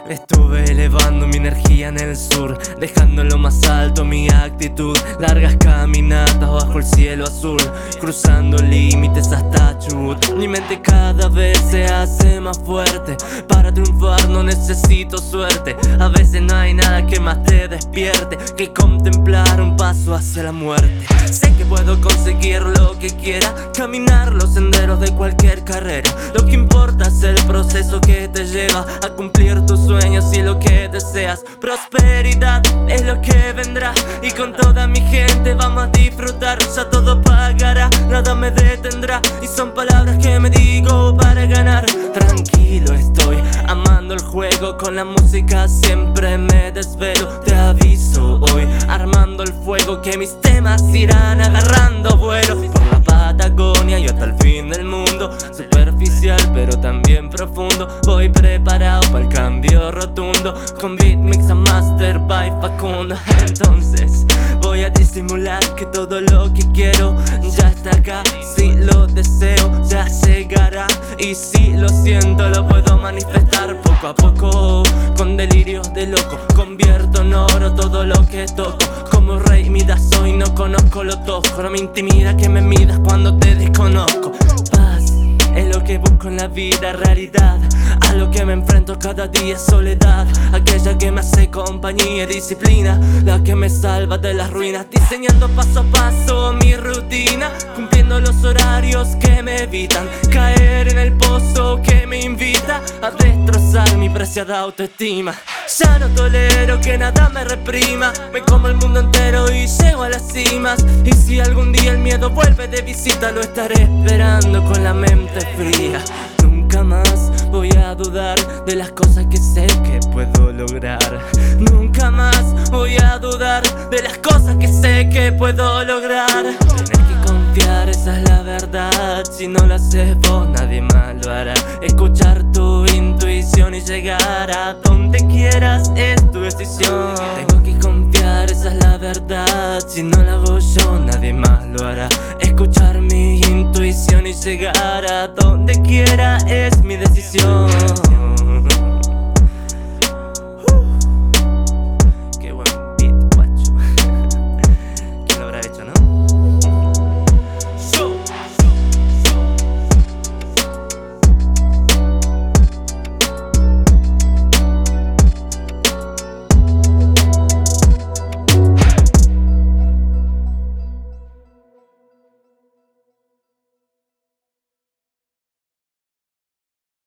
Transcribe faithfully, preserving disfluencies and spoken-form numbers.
Estuve elevando mi energía en el sur, dejando en lo más alto mi actitud. Largas caminatas bajo el cielo azul, cruzando límites hasta Chubut. Mi mente cada vez se hace más fuerte. Para triunfar no necesito suerte. A veces no hay nada que más te despierte que contemplar un paso hacia la muerte. Sé que puedo conseguir lo que quiera, caminar los senderos de cualquier carrera. Lo que importa es el proceso que te lleva a cumplir tus sueños y lo que deseas. Prosperidad es lo que vendrá, y con toda mi gente vamos a disfrutar. Ya todo pagará, nada me detendrá, y son palabras que me digo para ganar. Tranquilo estoy, amando el juego, con la música siempre me desvelo. Te aviso hoy, armando el fuego, que mis temas irán agarrando vuelo por la Patagonia y hasta el fin del mundo. Superficial pero también profundo, voy preparado para el cambio rotundo, con beat mix a master by Facundo. Entonces voy a disimular que todo lo que quiero ya está acá. Si lo deseo ya llegará, y si lo siento lo puedo manifestar poco a poco. Con delirios de loco convierto en oro todo lo que toco. Como rey Midas soy, no conozco lo toco. No me intimida que me midas cuando te desconozco. Paz es lo que busco en la vida, realidad a lo que me enfrento cada día es soledad. Aquella que me hace compañía y disciplina, la que me salva de las ruinas. Diseñando paso a paso mi rutina, cumpliendo los horarios que me evitan caer en el pozo que me invita a destrozar mi preciada autoestima. Ya no tolero que nada me reprima, me como el mundo entero y llego a las cimas. Y si algún día el miedo vuelve de visita, lo estaré esperando con la mente fría. Nunca más voy a dudar de las cosas que sé que puedo lograr. Nunca más voy a dudar de las cosas que sé que puedo lograr. Tienes que confiar, esa es la verdad. Si no lo haces vos, nadie más lo hará. Escuchar tu intuición y llegar a donde quieras es tu decisión. Tengo que confiar, esa es la verdad. Si no la hago yo, nadie más lo hará. Escuchar mi intuición y llegar a donde quiera es mi decisión.